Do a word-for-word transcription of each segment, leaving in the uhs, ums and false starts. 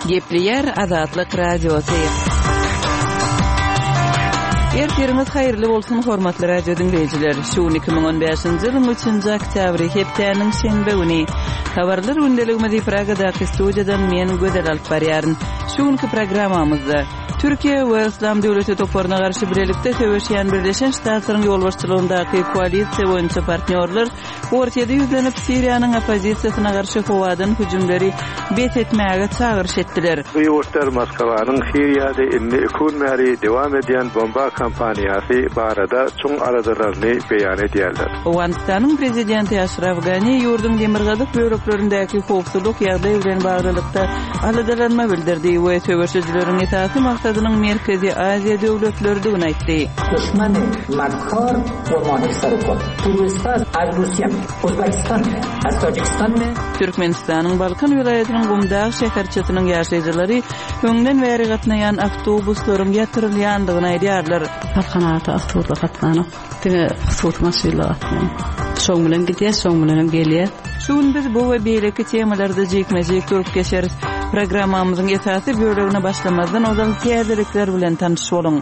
Gepliyer Azatlyk Radiosu. Ertirimiz hayırlı bolsun hormatly radio dinleyijiler. Şu iki ming on beşinji ýylyň üçinji oktýabry hepdeniň şenbe güni habarlar gündeligimizi Pragadaky studiýadan men Gödel alyp barýaryn. Şuňky programmamyzda Türkiýe we İslam döwleti toparyna garşy birlikde töweşýän Birleşen Ştatlaryň ýolbaşçylygyndaky koalisiýa boýunça partnerler ortaýda ýüzlenip Siriýanyň opozisiýasyna garşy howadan hüjümleri bet etmäge çağırış etdiler. Bu ýurtlar Moskwanyň Siriýada inni iki märi dowam edýän bomba kampaniýasy barada çoň aradalaryny beýan edýärler. Owganistanyň prezidenti Ashraf Ghani ýurdun demirgazyk böreklerindäki howpsuzlyk ýagdaýy bilen baglykda aladalanma bildirdi we töweşijileriň etaty maksadynyň Merkezi Aziýa döwletlerine aýtdy. Düşmany makkar ormany sarıkot. Turistlar az Russiýa, Özbekistan, az Tojikistan we Türkmenistanyň Balkan vilayatynyň Gumdağ şäherçetiniň ýaşaýjylary öňden bäri gatnaýan awtobuslaryň ýatyrylýandygyny aýdýarlar. Parkanata avtobusla gatnanyp, tege sowut maşynalar gatnan. Şoň bilen gidýär, şoň bilen gelýär. Şuň biz bu we beýleki temalarda jekmejek durup geçeriz. Programmamyzyň esasy bölegine başlamazdan ozal täzelikler bilen tanyşyp bolun.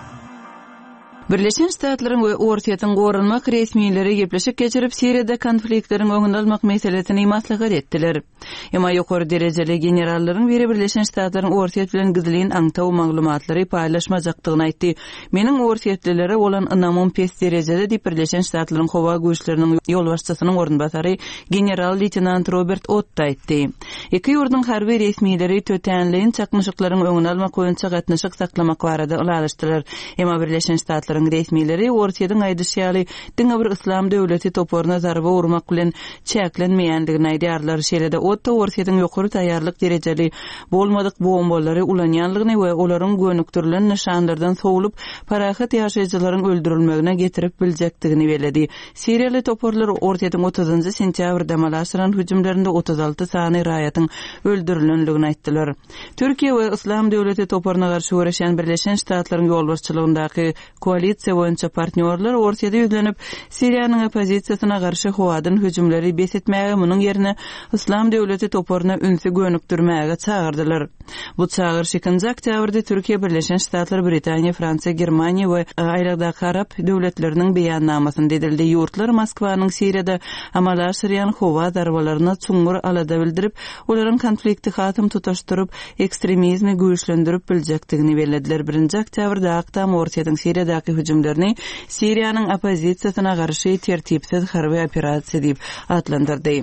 Birleşen Ştatlaryň we ortaýatyň gorunmak resmiýetleri gepleşik geçirip Siriýada konfliktleriň öňüne almak meselesini maslahat etdiler. Emma ýokary derejeli generallaryň biri Birleşen Ştatlaryň ortaýat bilen gizlin aňtaw maglumatlary paýlaşmajakdygyny aýtdy. Meniň ortaýatlylary bolan ynamym pes derejede diýip Birleşen Ştatlaryň howa güýçleriniň ýolbaşçysynyň ornbasary general leytenant Robert Ott aýtdy. Iki ýurdun harby resmiýetleri tötenliň çakmyşyklaryň öňüne almak boýunça gatnaşyk saklamak barada ulaşdylar. Emma Birleşen Ştatlaryň resmiýetleri ortaýadyň aýdyşýaly diňe bir islam döwleti toparyna zarba urmak bilen çäklenmeýändigini aýdýarlar. Şeýle-de otda ortaýadyň ýokary taýýarlyk derejeli bolmadyk bombalary ulanýanlygyny we olaryň gönüktirilen nişanlardan sowulup parahat ýaşaýjylaryň öldürilmegine getirip biljekdigini beledi. Siriýaly toparlar ortaýadyň otuzynjy sentýabrda Malasran hüjümlerinde otuz alty sany raýatyň öldürilenligini aýtdylar. Türkiýe we islam döwleti toparyna garşy görüşen Birleşen Ştatlaryň ýolbaşçylygyndaky koalisiýa boýunça partnerler ortaýada ýüzlenip Siriýanyň opozisiýasyna garşy howadan hüjümleri besetmäge munyň ýerine islam döwleti toparyna ünsü gönükdirmäge çağırdylar. Bu çağırış ikinji oktýabrda Türkiýe, Birleşen Ştatlar, Britaniýa, Fransiýa, Germaniýa we aýragdaky Arab döwletleriniň beýannamasynda edildi. Ýurtlar Moskwanyň Siriýada amal aşyrýan howa darbalaryna çuňur alada bildirip, olaryň konflikti hatym tutaşdyryp, ekstremizmi güýçlendirip biljekdigini belediler. Birinji oktýabrda aktam ortaýadyň Siriýadaky hüjümlerini Siriýanyň opozisiýasyna garşy tertipsiz harby operasiýa diýip adlandyrdy.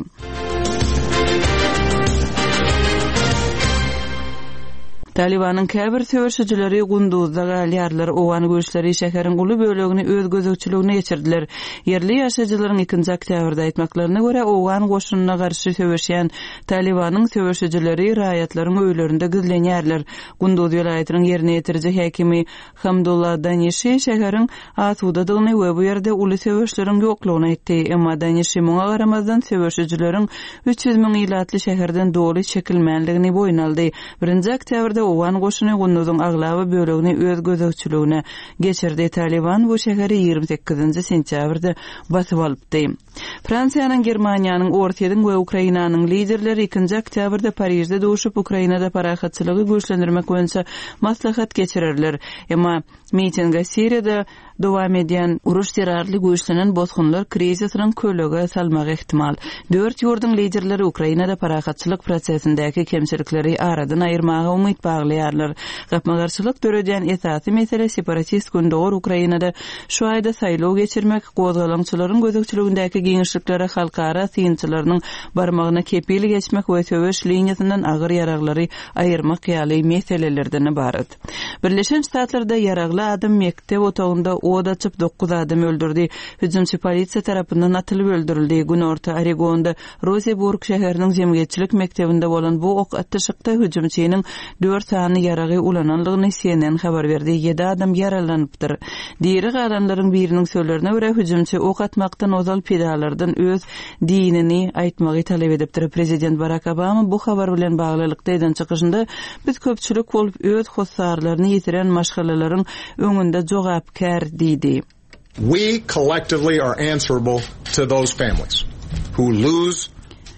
Talibanyň käbir töweşijileri Gunduzda galýarlar owan göçleri şäheriň uly bölegini öz gözegçiligine geçirdiler. Yerli ýaşaýjylaryň ikinji oktýabrda aýtmaklaryna görä owan goşunyna garşy töweşýän Talibanyň töweşijileri raýatlaryň öýlerinde gizlenýärler. Gunduz vilayatynyň ýerine ýetirji häkimi Hamdullah Danişi şäheriň asudadygyny we bu ýerde uly töweşleriň ýoklugyny aýtdy. Emma Danişi muňa garamazdan töweşijileriň üç ýüz miň ýylatly şäherden doly çekilmänligini boýun aldy. Birinji oktýabrda owan goşuny Gunduzyň aglaby bölegini öz gözegçiligine geçirdi. Taliban bu şäheri ýygrimi sekizinji sentýabrda basyp alypdy. Fransiýanyň, Germaniýanyň, ortaýadyň we Ukrainanyň liderleri ikinji oktýabrda Parisde duşup Ukrainada parahatçylygy güýçlendirmek boýunça maslahat geçirirler. Emma mitinga Siriýada dowam edýän uruş terrorly güýçlenen bozgunlar krizisynyň kölege salmak ihtimal. Dört ýurdun liderleri Ukrainada parahatçylyk prosesindäki kemçilikleri aradan aýyrmaga umyt baglaýarlar. Gapmagarçylyk döredýän esasy mesele separatist gündor Ukrainada şu aýda saýlaw geçirmek, gozgalançylaryň gözegçiligindäki giňişliklere halkara syňçylarynyň barmagyna kepil geçmek we töweş liniýasyndan agyr ýaraglary aýyrmak ýaly meselelerden ibaret. Birleşen Ştatlarda ýaragly adam mektep otagynda od açyp dokuz adam öldürdi. Hüjümçi polisiýa tarapyndan atylyp öldürildi. Günorta Oregonda Roseburg şäheriniň jemgyýetçilik mektebinde bolan bu ok atışykda hüjümçiniň dört sany ýaragy ulananlygyny C N N habar berdi. Ýedi adam ýaralanypdyr. Diýeri galanlaryň biriniň sözlerine görä hüjümçi ok atmakdan ozal pedalardan öz dinini aýtmagy talep edipdir. Prezident Barack Obama bu habar bilen baglylykda eden çykyşynda biz köpçülik bolup öz hossarlaryny ýitiren maşgalalaryň öňünde jogapkär diýdi. We collectively are answerable to those families who lose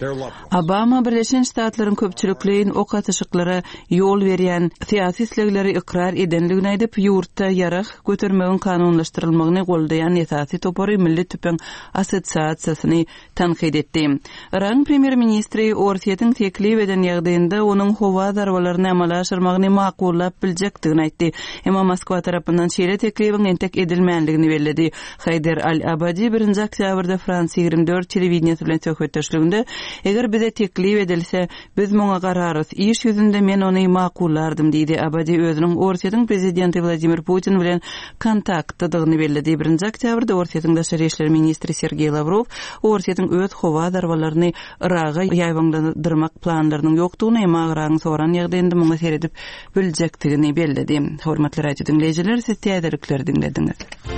Obama Birleşen Ştatlaryň köpçülikliğin ok atışyklara ýol berýän syýasy islegleri ikrar edenligini aýdyp, ýurtda ýarag götermegiň kanunlaşdyrylmagyny goldaýan ýetasy topary Milli Tüpen Assosiasiýasyny tanqid etdi. Iran premier ministri Orsiýetiň teklip eden ýagdaýynda onuň howa darwalaryny amala aşyrmagyny maqullap biljekdigini aýtdy. Emma Moskwa tarapyndan şeýle teklibiň entek edilmänligini bellädi. Haydar al-Abadi birinji oktýabrda Fransa ýigirme dört telewizionyny bilen söhbetdeşliginde eger bize teklip edilse biz muňa gararys. İş ýüzünde men ony makullardym diýdi. Abadi özüniň Orsiýetiň prezidenti Vladimir Putin bilen kontaktdadygyny bellädi. birinji oktýabrda Orsiýetiň daşary işler ministri Sergey Lavrov Orsiýetiň öz howa darwalaryny Iraga ýaýwandyrmak planlarynyň ýokdugyny, emma Iragyň soran ýagdaýynda muňa seredip biljekdigini bellädi. Hormatly radio dinleýijiler, siz täzelikleri dinlediňiz.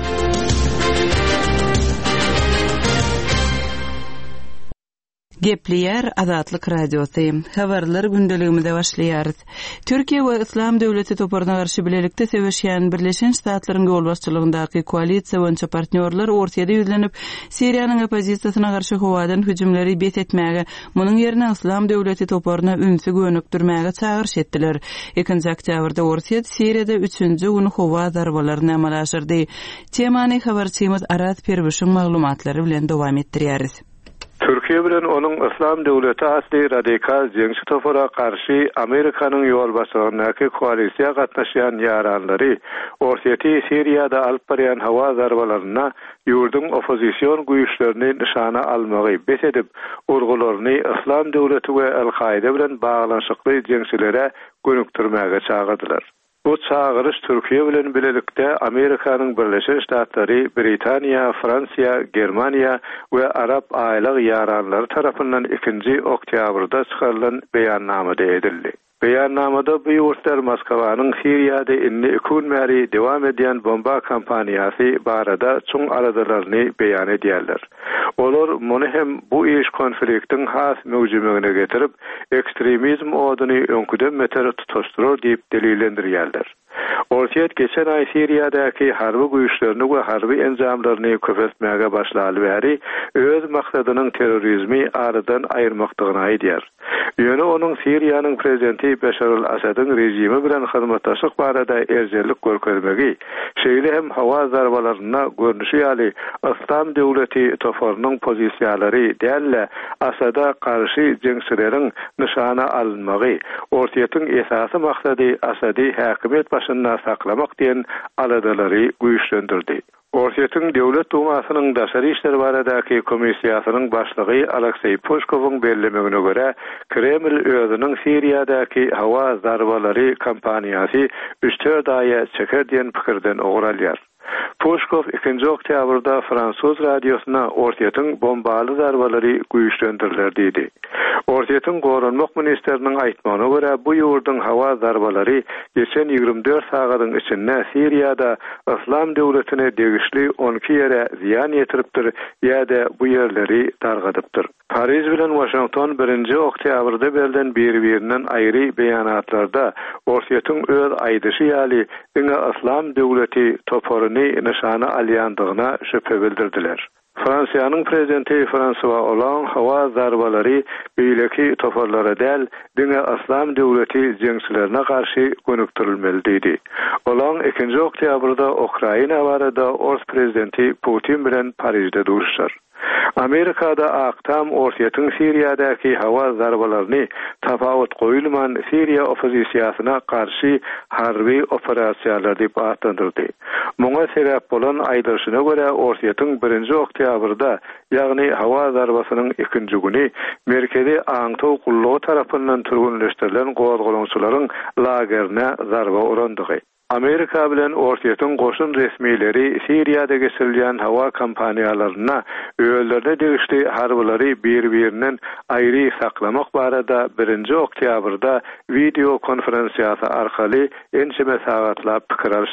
Gepliyer Azatlyk Radiosu. Habarlar gündeligimizde başlaýar. Türkiýe we Islam döwleti toparyna garşy bilelikde sebäşýän Birleşen Ştatlaryň ýol başçylygyndaky koalisiýa boýunça partnerler Orsiýada ýüzlenip Siriýanyň opozisiýasyna garşy howadan hüjümleri bet etmäge, munyň ýerine Islam döwleti toparyna ünsü gönükdirmäge çagyryş etdiler. ikinji oktýabrda Orsiýet Siriýada üçünji gün howa darwalaryny amala aşyrdy. Temany habarçymyz Arat Perwişiň maglumatlary bilen dowam etdirýäris. Türkiye bilen onun İslam döwleti asli radikal jeňşi topara karşı Amerikanyň ýol başçylygynyňky koalisiýa gatnaşýan ýaranlary Orsiýety Siriýada alyp barýan hawa zarwalaryna ýurdun opozisiýon güýçlerini nişana almagy bet edip, urgularyny İslam döwleti we El-Kaide bilen baglanşykly jeňşilere gönükdirmäge çağırdylar. Bu çağırış Türkiye bilen bilelikde Amerikanyň Birleşen Ştatlary, Britaniýa, Fransiýa, Germaniýa we Arap aýlyk ýaranlary tarapyndan ikinji oktýabrda çykarylan beýannamada edildi. Beýannamada bu ýurtlar Moskwanyň Siriýada inni iki märi dowam edýän bomba kampaniýasy barada çoň aradalaryny beýan edýärler. Olar muny hem bu iş konfliktiň has möjümegine getirip, ekstremizm oduny öňküden beter tutuşdurur diýip delillendirýärler. Orsiýet geçen ay Siriýadaky harby güýçlerini we harby enjamlaryny köpeltmäge başlaly bäri öz maksadynyň terrorizmi aradan aýyrmakdygyny aýdýar. Ýöne onuň Siriýanyň prezidenti Beşar al-Asadyň rejimi bilen hyzmatdaşlyk barada erjerlik görkezmegi, şeýle hem hawa zarwalaryna görnüşi ýaly İslam döwleti toparynyň pozisiýalary dälle Asada garşy jeňçileriň nişana alınmagy, Orsiýetiň esasy maksady Asady häkimet başynda saklamak diýen aladalary güýçlendirdi. Orsiýetiň döwlet dumasynyň daşary işler baradaky komissiýasynyň başlygy Aleksey Pushkowyň bellemegine görä, Kreml özüniň Siriýadaky hawa zarwalary kampaniýasy üç dört aýa çeker diýen pikirden oguralýar. Pushkov ikinji oktýabrda Fransuz radiosyna Orsiýetiň bombaly zarwalary güýçlendiriler diýdi. Orsiýetiň gorunmak ministeriniň aýtmagyna görä, bu ýurdun hawa zarwalary geçen ýigirme dört sagatyň içinde Siriýada İslam döwletine degişli on iki ýere ziýan ýetiripdir ýa-da bu ýerleri targadypdyr. Paris bilen Washington birinji oktýabrda berilen bir-birinden aýry beýanatlarda Orsiýetiň öz aýdyşy ýaly diňe İslam döwleti toparyny nişana alýandygyna şüphe bildirdiler. Fransiýanyň prezidenti François Hollande hawa zarwalary beýleki toparlara däl diňe İslam döwleti jeňçilerine garşy gönükdirilmeli diýdi. Hollande ikinji oktýabrda Ukraina barada Ors prezidenti Putin bilen Parisde duruşlar. Amerikada aktam Orsiýetiň Siriýadaky hawa zarwalaryny tapawut goýulman Siriýa opozisiýasyna garşy harby operasiýalar diýip atandyrdy. Muňa sebäp bolan aýdyşyna görä Orsiýetiň birinji oktýabrda, ýagny hawa zarbasynyň ikinji güni merkezi Aňtow gullugy tarapyndan türgünleşdirilen gowalgalaňçylaryň lagerine zarba urandygy. Amerika bilen Orsiýetiň goşun resmiýleri Siriýada geçirilýän hawa kampaniýalaryna öýelerde degişli harbylary bir-birinden aýry saklamak barada birinji oktýabrda video konferensiýasy arkaly ençe mesawatlap pikir alýşdylar.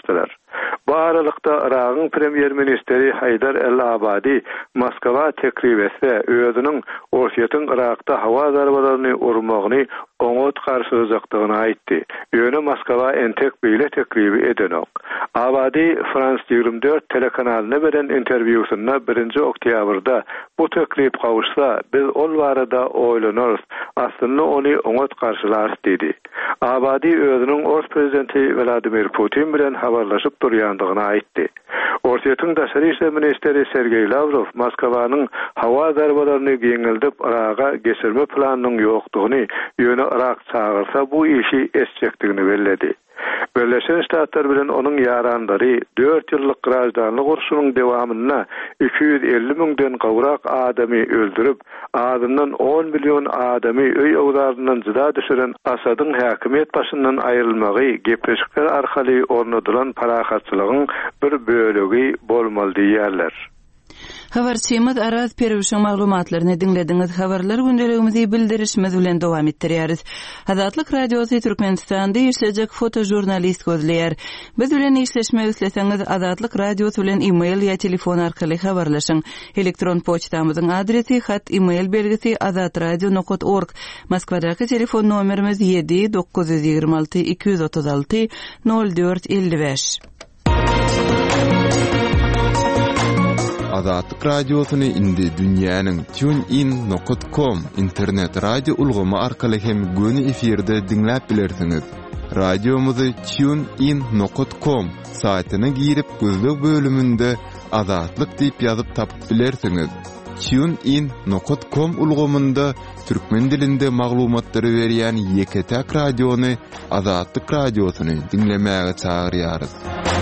Bu aralıkda Irak'ın Premier Ministeri Haydar el-Abadi Moskva teklip etse özünün Orsiýetň Irak'ta hawa zarbalarını urmagyny oňot garşylajakdygyny aýtdy. Ýöne Moskwa entek beýle teklibi edenok. Abadi France ýygrimi dört telekanalyna beren interwýusynda birinji oktýabrda bu teklip gawuşsa biz ol barada oýlanarys. Aslynda ony oňot garşylarys dedi. Abadi özünün Ors prezidenti Vladimir Putin bilen habarlaşyp durýandygyny aýtdy. Orsiýetň daşary işler ministeri Sergey Lavrov Moskwanyň hawa zarbalaryny geňildip Irak'a geçirme planynyň ýokdugyny, ýöne Irak çağırsa bu işi esjekdigini bellädi. Birleşen Ştatlar bilen onun yaranlary dört ýyllyk garaşdanlyk urşunyň dewamyna iki yüz elli müňden gowrak adamy öldürip, adından on milyon adamy öý owlaryndan jyda düşüren Asadyň häkimet başyndan aýrylmagy gepleşikler arkaly ornadylan parahatçylygyň bir bölegi bolmaly diýerler. Habarçymyz Araz Perwişiň maglumatlaryny dinlediňiz. Habarlar gündeligimizi bildirişimiz bilen dowam etdirýäris. Azatlyk radiosu Türkmenistanda işlejek fotojurnalist gözleýär. Biz bilen işleşmek isleseňiz Azatlyk radiosu bilen e-mail ýa telefon arkaly habarlaşyň. Elektron poçtamyzyň adresi hat e-mail belgisi azatradio nokta org. Moskwadaky telefon nomerimiz yedi dokuz yüz ýygrimi alty iki yüz otuz alty nol dört elli beş. Azatlyk radiosyny indi dünýäniň tunein nokta com internet radio ulgamy arkaly hem göni efirde dinläp bilersiňiz. Radiomuzy tunein nokta com saýtyna girip gözlük bölüminde Azatlyk diýip ýazyp tapyp bilersiňiz. tunein nokta com ulgamynda türkmen dilinde maglumatlary berýän Ýeketäk radiony Azatlyk radiosyny dinlemäge çagyrýarys.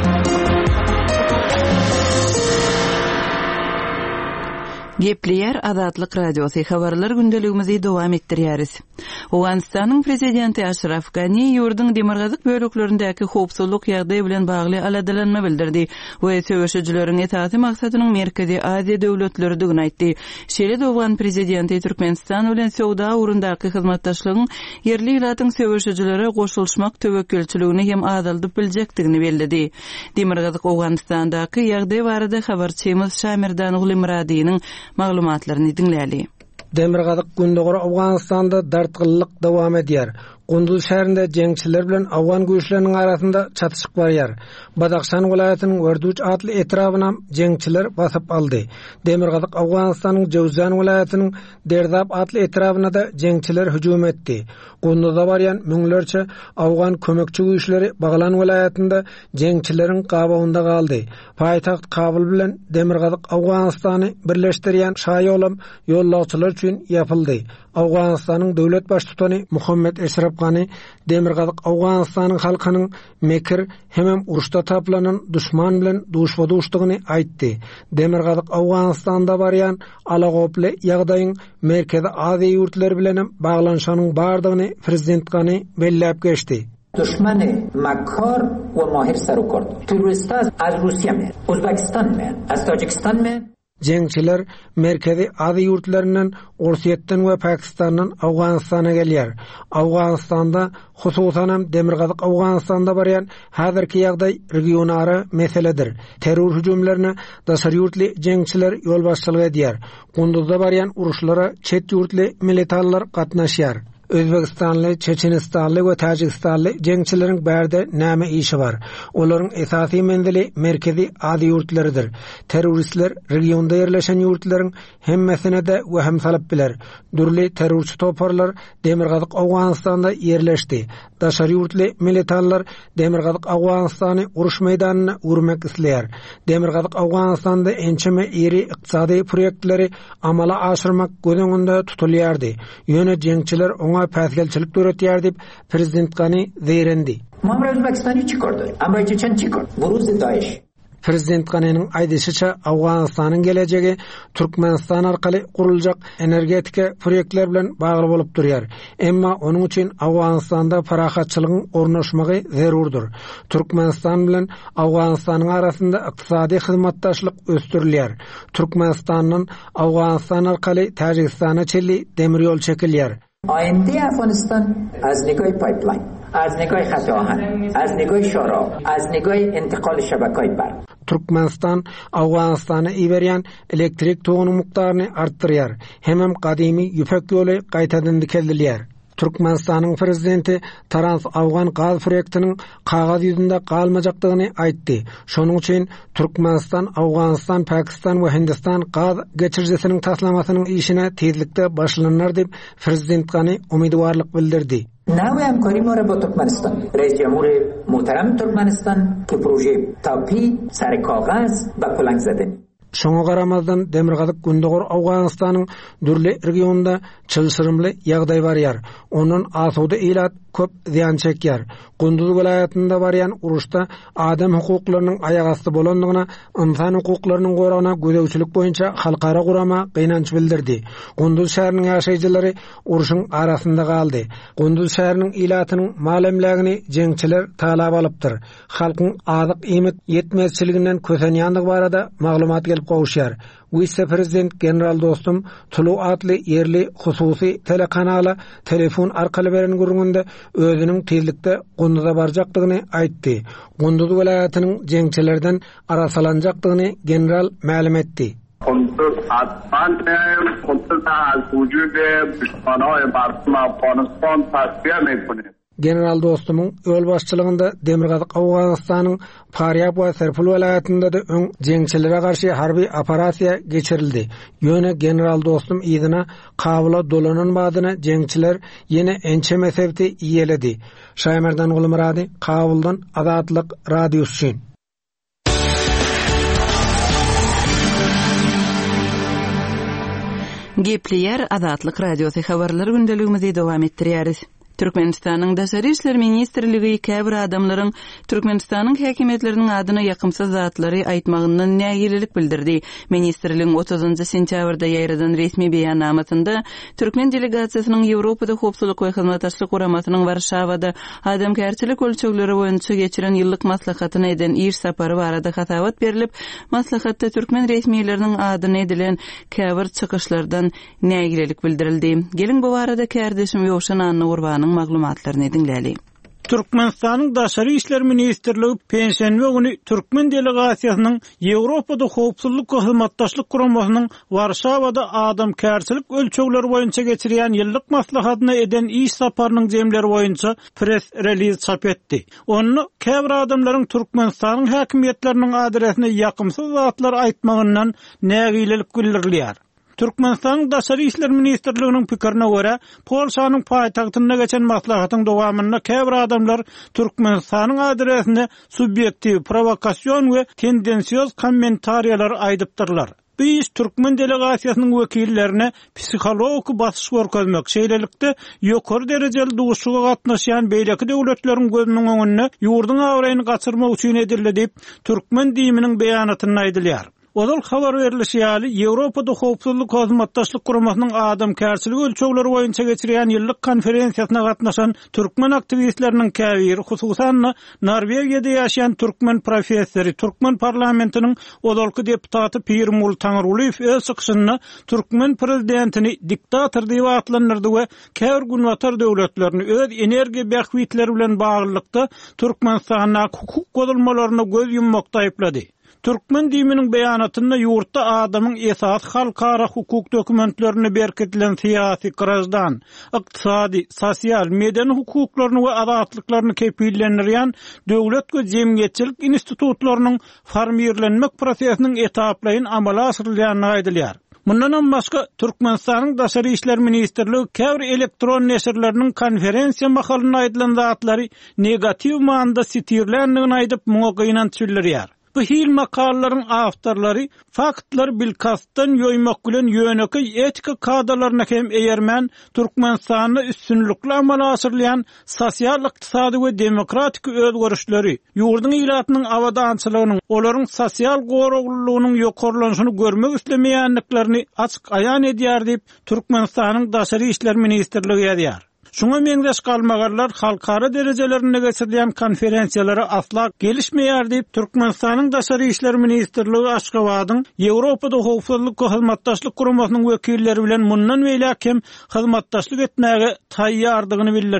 Gepleyer Azatlyk radiosu habarlar gündeligimizi dowam etdirýäris. Owganistanyň prezidenti Ashraf Ghani ýurduň demirgazyk böleklerindäki howpsuzlyk ýagdaýy bilen bagly aladalanma bildirdi we söwüşçileriň etaty maksadynyň Merkezi Aziýa döwletlerdigini aýtdy. Şeýle dowgan prezidenti Türkmenistan bilen sowda urundaky hyzmatdaşlygyň yerli ýylatyň söwüşçilere goşulşmak töwekkülçiligini hem azaldyp biljekdigini bellädi. Demirgazyk Owganistandaky ýagdaýy barada habarçymyz Şamirdan Gulimradynyň maglumatlaryny dinläli. Demirgazyk gündegor Awganistanda dartgyllyk dowam edýär. Gunduz şäherinde jeňçiler bilen Awgan güýçleriniň arasynda çatışyk barýar. Badakhşan welaýatynyň Werduç adly etrabyna jeňçiler basyp aldy. Demirgazyk Awganistanyň Jowzan welaýatynyň Derdab adly etrabyna da jeňçiler hüjum etdi. Gunduzda barýan müňlerçe Awgan kömekçi güýçleri Baglan welaýatynda jeňçileriň gabagynda galdy. Paýtaxt Kabul bilen Demirgazyk Awganistany birleşdirýän şaýolam ýollagçylar üçin ýapyldy. Awganistanyň döwlet başçysy Muhammed Eşref Ghani Demirgazyk Awganistanyň halkynyň mekir hemem uruşda taplanan düşman bilen duşma-duşdygyny aýtdy. Demirgazyk Awganistanda barýan alagoply ýagdaýyň Merkezi Aziýa ýurtları bilen baglanşanyň bardygyny prezident Ghani belläp geçdi. دشمن مکار و ماهر سر و کار داره. تروریستا از روسیه میاد، ازبکستان میاد، از تاجیکستان میاد. Jeňçiler Merkezi Aziýa ýurtlaryndan Orsiýetden we Pakistandan Awganistana gelýär. Awganistanda hususan hem Demirgazyk Awganistanda barýan häzirki ýagdaý regionara meseledir. Terror hüjumlaryna daşary ýurtly jeňçiler ýol başçylyk edýär. Gunduzda barýan uruşlara çet ýurtly militarlar gatnaşýar. Özbekistanly, Çeçenistanly we Tajikistanly jeňçileriň bärde näme işi bar? Olaryň esasy mendeli Merkezi Aziýa ýurtlarydyr. Terroristler regionda ýerleşen ýurtlaryň hemmesine de wehem salyp biler. Dürli terrorçy toparlar Demirgazyk Awganistanda ýerleşdi. Daşary ýurtly militarlar Demirgazyk Awganistany uruş meýdanyna urmak isleýär. Demirgazyk Awganistanda ençeme iri ykdysady proýektleri amala aşyrmak göz tutulýardy. Ýöne jeňçiler oňa päsgelçilik öğretýär dip prezident Ghani zeýrendi. Mamra Özbekistany çykar dör. Amra Çeçen çykar. Buruzy Daesh. Prezident Ghani'nin aýdysýaça Awganistanyň gelejegi Türkmenistan arkaly guruljak energetika proýektler bilen bagly bolup durýar. Emma onuň üçin Awganistanda parahatçylygyň ornaşmagy zerurdur. Türkmenistan bilen Awganistanyň arasynda ykdysady hyzmatdaşlyk östürilýär. Türkmenistanyň Awganistan arkaly Tajikistana çelli demir ýol çekilýär. آینده افغانستان از نگاه پایپلاین از نگاه خط آهن، از نگاه شورا، از نگاه انتقال شبکه‌های برق. Türkmenistan Awganistana iberiyan elektrik toğunu mukdaryny artdyrýar. Hemem gadimy ýüpek ýoly gaýtadan dikildiler. Türkmenistanyň prezidenti Trans Awgan gaz proýektiniň kagaz ýüzünde galmajakdygyny aýtdy. Şonuň üçin Türkmenistan, Awganistan, Pakistan we Hindistan gaz geçirjesiniň taslamasynyň işine tezlikde başlanýar diýip prezident Gany umydwarlyk bildirdi. نحو همکاری ما را با ترکمنستان، رئیس جمهور محترم ترکمنستان که پروژه تاپی سر کاغذ و کلنگ زده. Şoňa garamazdan Demirgazyk Gündogor Awganistanyň dürli regionunda çylşyrymly ýagdaý barýar. Onun asuda ilat köp ziýan çekýär. Gündüz vilayatynda barýan uruşda adam hukuklarynyň aýagasty bolandygyna, insan hukuklarynyň goragyna gödäwçilik boýunça halkara gurama gynanç bildirdi. Gündüz şäheriniň ýaşaýjylary uruşyň arasynda galdy. Gündüz şäheriniň ilatynyň malemlegini jeňçiler talap alypdyr. Halkyň azyk iýmit ýetmezçiliginden kösenýänligi barada maglumat gelip gowşýar. Vice Prezident General dostum Tulu adly yerli hususy telekanala telefon arkaly beren gurulganda özüniň tezlikde Gündüz'e barjakdygyny aýtdy. Gündüz welaýatynyň jeňçilerden arasalanjakdygyny general ma'lum etdi. Gündüz atmanda Gündüz az wujud düşmanay Bartın Afganistan tasfiye mekune. General dostumyň öl başçylygynda Demirgazyk Awganistanyň Faryab we Serpul welaýatynda da öň jeňçilere garşy harby operasiýa geçirildi. Ýöne general dostum ýygyna kabula dolanan badyna jeňçiler ýene ençe mesebti ýeledi. Şaýmerdan Gulmurady, Kabuldan Azatlyk radiosy üçin. Gepleýär Azatlyk radiosy habarlary gündeligimizi dowam etdirýäris. Türkmenistanyň Daşary işler ministrligi käbir adamlaryň Türkmenistanyň häkimetleriniň adyna ýakymsız zatlary aýtmagyndan nägililik bildirdi. Ministrligiň otuzynjy sentýabrda ýaýradan resmi beýannamasynda Türkmen delegasiýasynyň Ýewropada howpsuzlyk we hyzmatdaşlyk guramasynyň Warşawada adamkärçilik ölçegleri boýunça geçiren ýyllyk maslahatyna eden iş sapary barada hasawat berilip, maslahatda Türkmen resmiýetleriniň adyna edilen käbir çykyşlardan nägililik bildirildi. Gelin bu barada kärdeşim Ýowşan Anna Gurbanyň maglumatlaryny dinläli. Türkmenistanyň Daşary işler ministrligi pensiýanwe güni Türkmen delegasiýasynyň Ýewropada howpsuzlyk we hyzmatdaşlyk guramasynyň Warşawada adamkärçilik ölçegleri boýunça geçirýän ýyllyk maslahatyna eden iş saparynyň jemleri boýunça press release çap etdi. Onu käbir adamlaryň Türkmenistanyň häkimetleriniň adresine ýakymsız zatlar aýtmagyndan nägililik bildirilýär. Türkmenistanyň Daşary işler ministrliginiň pikirine görä, Polşanyň paýtagtyna geçen maslahatyň dowamynda käbir adamlar Türkmenistanyň adresine subyektiw provokasiýon we tendensiýoz kommentariýalar aýdypdyrlar. Bu iş Türkmen delegasiýasynyň wekillerine psikologik basyş görkezmek, şeýlelikde ýokary derejeli duguşyga gatnaşýan beýleki döwletleriň gözüniň öňünde ýurdun awraýyny gaçyrmak üçin edildi diýip Türkmen diýiminiň beýanatyny aýdylýar. Odal habar berilýär, Ýewropada howpsuzlyk we hyzmatdaşlyk guramasynyň adamkärçilik ölçegleri boýunça geçirýän ýyllyk konferensiýasyna gatnaşan türkmen aktivistleriniň käbiri, hususan Norwegiýada ýaşaýan türkmen professori, türkmen parlamentiniň odalky deputaty Pirmul Taňryliýew öz çykyşynda türkmen prezidentini diktator diýip atlandyrdy we käbir günwatar döwletlerini öz energiýa bähwitleri bilen baglykda Türkmenistanyň hukuk godulmalaryna göz yummakda aýplady. Türkmen diýiminiň beýanatynda ýurtda adamyň esas halkara hukuk dokumentlerini berketilen syýasy grazdan, ykdysady, sosial, medeni hukuklaryny we azatlyklaryny kepillendirýän döwlet we jemgyýetçilik institutlarynyň formirlenmek prosesiniň etaplaryň amala asyrylýanyny aýdylýar. Mundan başga Türkmenistanyň Daşary işler ministrligi käbir elektron neşirleriniň konferensiýa makalyna aýdylan zatlary negatiw manda sitirlendigini aýdyp muňa gynanç bildirýär. Bu hil makalalaryň awtorlary faktlar bilkastan ýoýmak bilen ýöneki etika kadrlaryna hem eýermän Türkmenistanyň üstünlükli amala asyrlayan sosial, ykdysady we demokratik özgörüşleri, ýurdun ilatynyň awadançylygynyň, olaryň sosial goruglygynyň ýokarlanyşyny görmek islemeýänliklerini açyk aýan edýär diýip Türkmenistanyň Daşary işler ministrligi ýazýar. Şuňa meňdeş galmagarlar halkara derejelerine geçirilýän konferensiýalary asla gelişmeýär diýip Türkmenistanyň Daşary işler ministrligi Aşgabatyň Ýewropada howpsuzlyk we hyzmatdaşlyk guramasynyň wekilleri bilen mundan beýle hem hyzmatdaşlyk etmäge taýýardygyny bildirýär.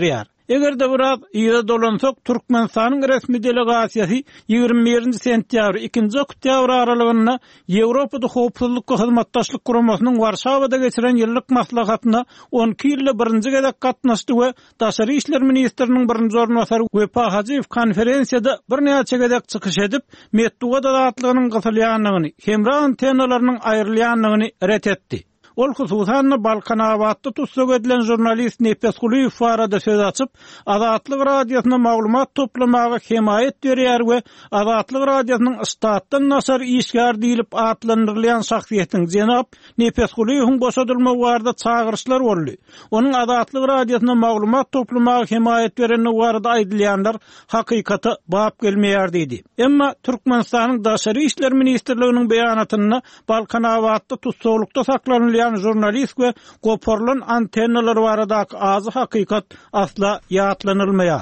Eger de biraz ýa dolansak Türkmenistanyň resmi delegasiýasy ýygrimi birinji sentýabr ikinji oktýabr aralygyna Ýewropada howpsuzlyk we hyzmatdaşlyk guramasynyň Warşawada geçiren ýyllyk maslahatyna on iki ýylda birinji gezek gatnaşdy we Daşary işler ministriniň birinji ornwasary Wepa Hajiýew konferensiýada bir näçe gezek çykyş edip Medduga dadatlygynyň gysylýanlygyny, hemra antennalarynyň aýrylýanlygyny ret etdi. Ol hususan Balkanabatda tutsak edilen jurnalist Nepes Guliýew farada söz açyp, Azatlyk radiosyna maglumat toplamaga himayet berýär we Azatlyk radiosynyň statdan nasar işgär diýilip atlandyrylýan şahsiýetiň jenap Nepes Guliýewiň boşadylma barada çağırışlar boldy. Onuň Azatlyk radiosyna maglumat toplamaga himayet bereni barada aýdylýanlar hakykata bap gelmeýär diýdi. Emma Türkmenistanyň Daşary işler ministrliginiň beýanatyna Balkanabatda tutsaklykda saklanylýan jurnalist we goporlan antennalar baradaky azy hakykat asla ýatlanylmaýar.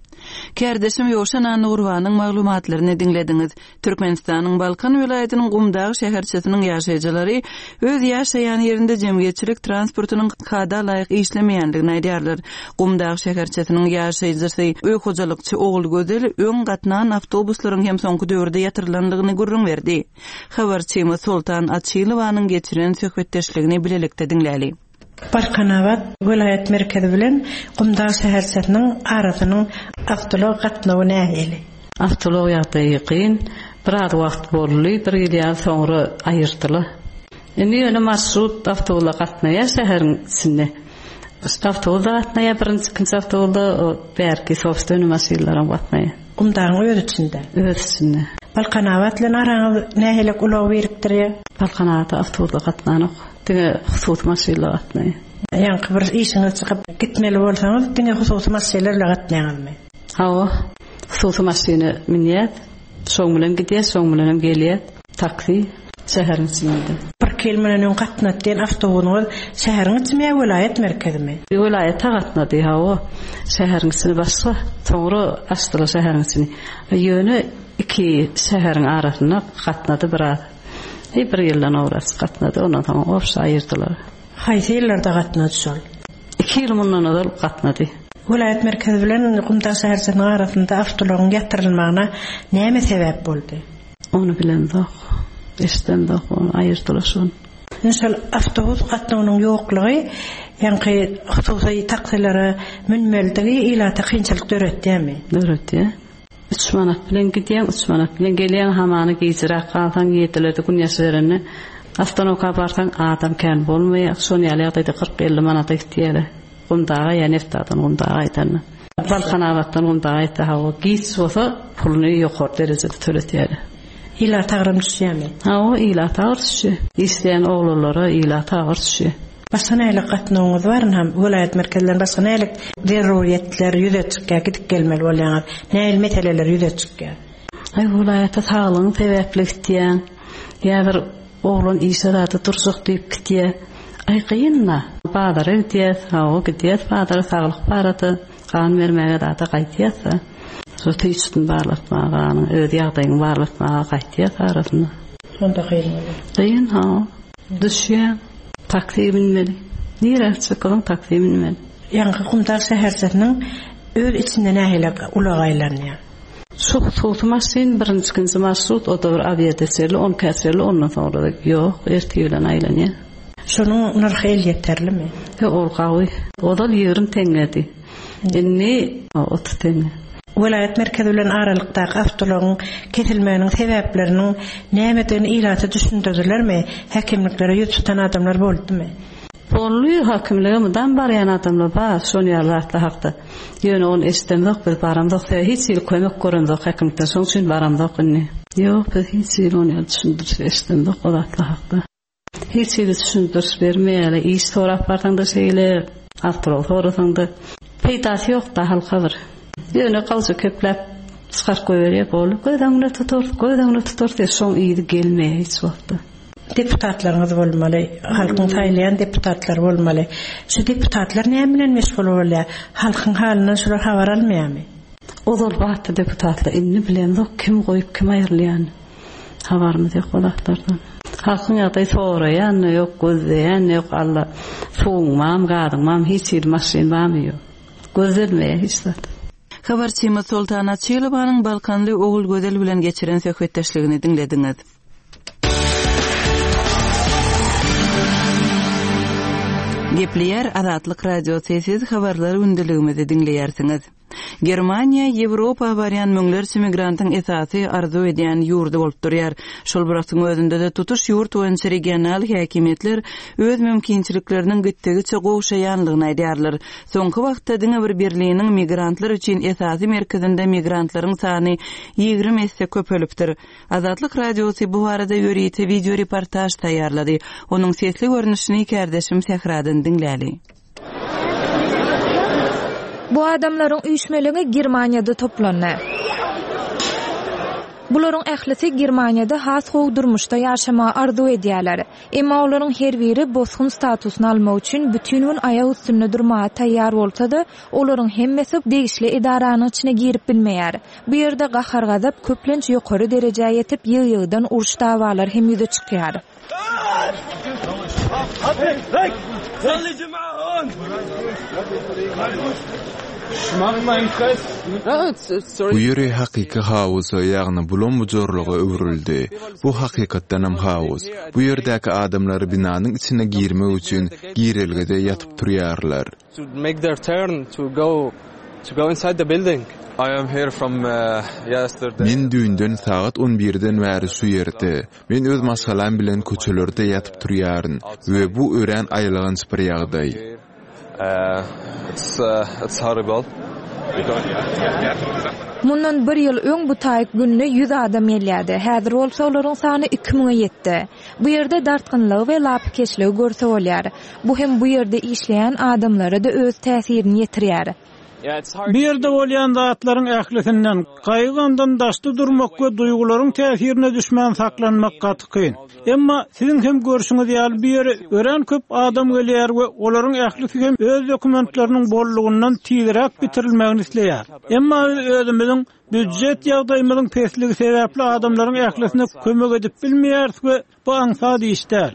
Kerdeşim Ýoşan Nurwanyň maglumatlaryny dinlediňiz. Türkmenistanyň Balkan welaýatynyň Gumdagy şäherçesiniň ýaşaýjylary öz ýaşaýan ýerinde jemgyýetçilik transportunyň kada laýyk işlemeýändigini aýdýarlar. Gumdagy şäherçesiniň ýaşaýjysy öý hojalykçy ogul gözel öň gatnan awtobuslaryň hem soňky döwürde ýatyrylandygyny gurrun berdi. Habarçymyz Sultan Atçylowanyň geçiren söhbetdeşligini bilelikde dinläli. Balkanabat vilayet merkezi bilen Gumdagy şäherçesiniň arasynyň awtolog gatnawy nähili. Awtolog ýagdaýy kyn, biraz wagt boldy, bir ýyl soňra aýyrdylar. Indi ýöne marşrut awtolog gatnaýar şäheriň içinde. Awtolog gatnaýar birinji ikinji awtolog berki sowstony maşynalaryň gatnaýar. Gumdagyň öz içinde. Öz içinde. Balkanabat bilen araňy nähili ulaw beripdirýär. Balkanabat awtolog gatnanyk. Diňe husus maşynlar gatnaýar. Ýa-ni bir işiňe çykyp gitmeli bolsaňyz, diňe husus maşynlarla gatnaýarmy? Hawa, husus maşyny minýär, şoň bilen gidýär, şoň bilen gelýär, taksi şäheriň içinde. Bir kelmeleň gatnatdyň awtobusyň şäheriň içinde vilayet merkezimi? Vilayet gatnady hawa, şäheriň içinde başga, soňra aşdylar şäheriň içinde. Ýöne iki şäheriň arasyna gatnady biraz. Hey bir ýyldan awras gatnady, ondan soň opsa aýyrdylar. Haýsy ýyllarda gatnady şol? iki ýyl mundan ol gatnady. Vilayet merkezi bilen Gumdagy şäherçesiniň arasynda awtologyň ýatyrylmagyna näme sebäp boldy? Onu bilendik. Eşden de onu aýyrdylar şol. Şol awtobus gatnawynyň ýoklugy, ýa-ni hususy taksilere münmeldigi ilata kynçylyk döretdimi? Döretdi. üç manat bilen gidýän, üç manat bilen gelýän hamany giyjirak galsan ýetilerde gün ýaşaryny. Astanoka barsaň adam kän bolmaýar, şonu ýaly kırk elli manat gitýär. Gundaga ýa-ni eftadan gundaga aýtany. Balkanabatdan gundaga aýta hawa giyç bolsa puluny ýokary derejede töletýär. Ila tağrım düşýärmi? Hawa ila tağır düşýär. Isleýän oglanlara ila tağır düşýär. Başga näle gatnawyňyz barmy hem vilayet merkezlerinde başga näle derruriyetler ýüze çykýar, gidip gelmeli bolýar. Näle meseleler ýüze çykýar? Ay vilayetde sağlygyň sebäpli gitýän, ýa bir oglan işarada dursak diýip gitýär. Ay gynna. Badara gitýär, hawa gitýär, badara saglyk barady, kan bermäge data gaýtýarsa. Soty üçin barlatmaga, öz ýagdaýyny barlatmaga gaýtýar arasyna. Sonda gynna. Gyn ha. Düşýär. Taksi binmeli. Nire çıkalım taksi binmeli. Yankı Gumdagy şäherçesiniň öz içinde nähili ulagaýlanýar. Şu soğutu maşyn birinji ikinji marşrut, o da bir aviadeserli, on käsirli, ondan sonra da ýok, erti bilen aýlanýar. Şonuň narhy el ýeterlimi? Ýok, ol gawy. O da ýerim teňledi. Indi otuz teňe. Vilayet merkezi bilen aralykdaky awtologyň kesilmeginiň sebäplerini nämetini ilata düşündirdilermi? Häkimliklere ýüz tutan adamlar boldymy? Bolly hakimligimden barýan adamlar bar, şonu ýalatla hakda. Ýöne onu esdenmek, biz baramdak, hiç ýyl kömek göründik häkimlikden, şoň üçin baramdak inni. Ýok, biz hiç ýyl onu düşündirip esdenmek, olatla hakda. Hiç ýyl düşündirip bermeýäli, iş sorap barsaňda şeýle, awtolog sorasaňda peýdasy ýok da halka bir. Ýöne galça köplep çykar goýberýär bolup, goýdaňla tutur, goýdaňla tutur diýip şoň ýyly gelmeýär hiç wagtda. Deputatlaryňyz bolmaly, halkyň saýlayan deputatlar bolmaly. Şu deputatlar näme bilen meşgul bolýar? Halkyň halyny şular habar almaýarmy? Ozal wagtda deputatlar inni bilen zok kim goýup kim aýrylýan. Habarmy diýip golatlardan. Halkyň ýagdaýy soraýan, ýok gözleýän, ýok alla soňmam, gadyňmam, hiç bir maşyn barmy ýok. gözlenmeye hiç zat. Habarçymy Sultana Çylybanyň Balkanly ogul gözel bilen geçiren söhbetdeşligini dinlediňiz. Gepleyer Azatlyk radio sesiz habarlar ündeligimizi dinleýärsiňiz. Germaniýa Ýewropa barýan müňlerçe migrantyň esasy arzu edýän ýurdy bolup durýar. Şol bıraktyň özünde de tutuş ýurt boýunça regional häkimetler öz mümkinçilikleriniň gitdigiçe gowşaýanlygyny aýdýarlar. Soňky wagtda diňe bir birliğiniň migrantlar üçin esasy merkezinde migrantlaryň sany ýigirme esse köpelipdir. Azatlyk radiosi bu barada ýörüýte video reportaj taýýarlady. Onuň sesli görnüşini kärdeşim Sehradan dinläli. Bu adamlaryň üýşmeligi Germaniýada toplandy. Bularyň ählisi Germaniýada has how durmuşda ýaşama arzu edýärler. Emma olaryň her biri bosgun statusyny almak üçin bütün gün aýak üstünde durmaga taýýar bolsa-da, olaryň hemmesi degişli edaranyň içine girip bilmeýär. Bu ýerde gahar gazap köplenç ýokary derejäge ýetip ýygy-ýygydan uruş dawalar hem ýüze çykýar. Bu ýere hakyky hawuz ýagny bulan bujorlugy öwrüldi. Bu hakykatdan hem hawuz. Bu ýerdäki adamlar binanyň içine girmek üçin girelgede ýatyp durýarlar. To make their turn to go to go inside the building. I am here from uh, yesterday. Men dünden saat on birden bäri şu ýerde. Men öz masalam bilen köçelerde ýatyp durýaryn we bu ören aýlagynç bir ýagdaý. Uh, it's uh, it's horrible. Mundan bir ýyl öň bu taýyk günne yüz adam gelýärdi. Häzir bolsa olaryň sany iki miňe ýetdi. Bu ýerde dartgynlyk we lapkeşlik görse bolýar. Bu hem bu ýerde işleýän adamlara da öz täsirini ýetirýär. Bir yerde bolýan zatlaryň ählisinden gaýgandan daşdy durmak we duýgularyň täsirine düşmän saklanmak gatykyn. Emma siziň hem görüşiňiz ýaly bir ýere ören köp adam gelýär we olaryň ählisi hem öz dokumentlarynyň bollugyndan tiýdirek bitirilmegini isleýär. Emma özümiziň büdjet ýagdaýymyzyň pesligi sebäpli adamlaryň ählisine kömek edip bilmeýäris we bu aňsady işler.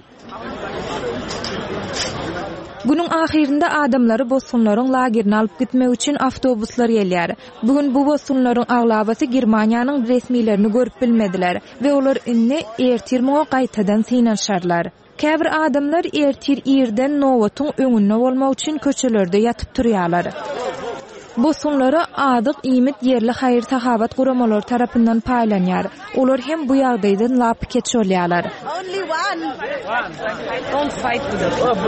Günün ahirinde adamları bossunlaryň lagerini alyp gitmek üçin awtobuslar gelýär. Bugün bu bossunlaryň aglabasy Germaniýanyň resmiýlerini görüp bilmediler we olar inni ertirmoga gaýtadan synanşarlar. Käbir adamlar ertir ýerden nowatyň öňünde bolmak üçin köçelerde ýatyp durýarlar. Bossunlara adyk iýmit ýerli haýır sahabat guramalary tarapyndan paýlanýar. Olar hem bu ýagdaýdan lap keçýärler. Only one. Don't fight with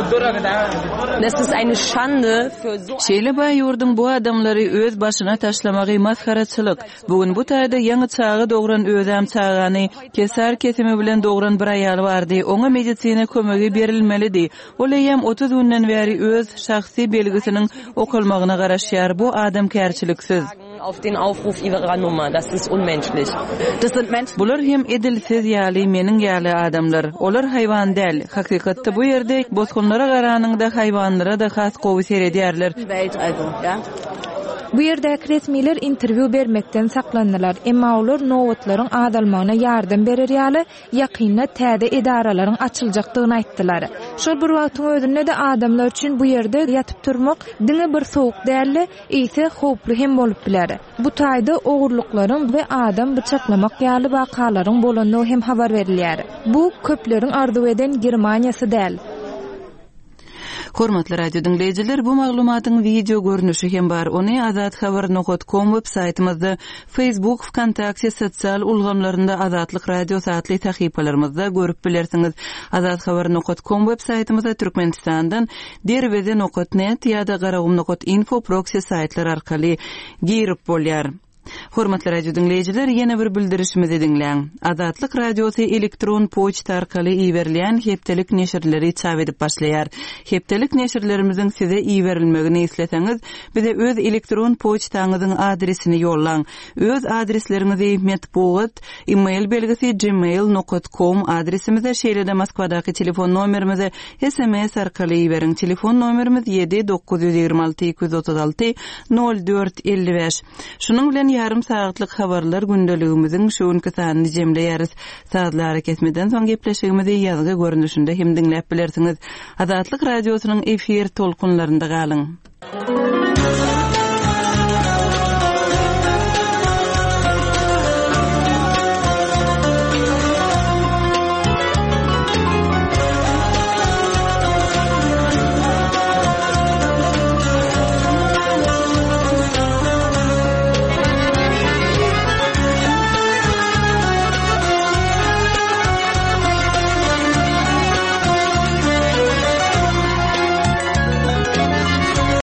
us. Das ist eine Schande für so. Şeýle ýurdun bu adamlary öz başyna taşlamagy maskaraçylyk. Bugün bu taýda ýaňy çağı dogran özäm çağany kesar kesimi bilen dogran bir aýal bardy. Oňa medisina kömegi berilmelidi. Ol hem otuz günden bäri öz şahsy belgisiniň okulmagyna garaşýar. Bu adam kärçiliksiz. Auf den Aufruf ihrer Nummer, das ist unmenschlich. Das sind Menschen. Bular hem edilsiz ýaly meniň ýaly adamlar. Olar haýwan däl. Hakykatda bu ýerde bosgunlara garanyňda haýwanlara da has gowy seredýärler. Welt also, ja. Bu ýerde resmiler interview bermekden saklandylar. Emma olar nowatlaryň adalmagyna ýardam berer ýaly ýakynda täze edaralaryň açyljakdygyny aýtdylar. Şol bir wagtyň özünde de adamlar üçin bu ýerde ýatyp durmak diňe bir sowuk däli, ýa-da howply hem bolup biler. Bu taýda ogurlyklaryň we adam bıçaklamak ýaly wakalaryň bolanyny hem habar berilýär. Bu köpleriň arzu eden Germaniýasy däl. Hormatly radio dinleyijiler, bu maglumatyň video görnüşi hem bar. Ony azat habar nokta com web saytymyzda, Facebook, Wkontakte sosial ulgamlarynda Azatlyk radio satly tahypalaryzda görüp bilersiňiz. azat habar nokta com web saytymyzda Türkmenistandan derwede nokta net ýa-da garagum nokta info proxy saytlar arkaly girip bolýar. Hormatly radio dinleyijiler, ýene bir bildirişimizi dinleň. Azatlyk radiosy elektron poçta arkaly iýerilýän hepdelik neşirleri çap edip başlaýar. Hepdelik neşirlerimiziň size iýerilmegini isleseňiz, bize öz elektron poçtaňyzyň adresini ýollaň. Öz adreslerinizi metbuat, e-mail belgisi gmail nokta com adresimize, şeýle-de Moskwadaky telefon nomerimize S M S arkaly iýeriň. Telefon nomerimiz yedi dokuz yüz ýygrima alty iki yüz otuz alty nol dört elli beş. Şunuň bilen yarım saatlyk habarlar gündeligimiziň şuňky sanyny jemleýäris. Saatlar kesmeden soň gepleşigimizi ýazgy görnüşinde hem dinläp bilersiňiz. Azatlyk radiosynyň efir tolkunlarynda galyň.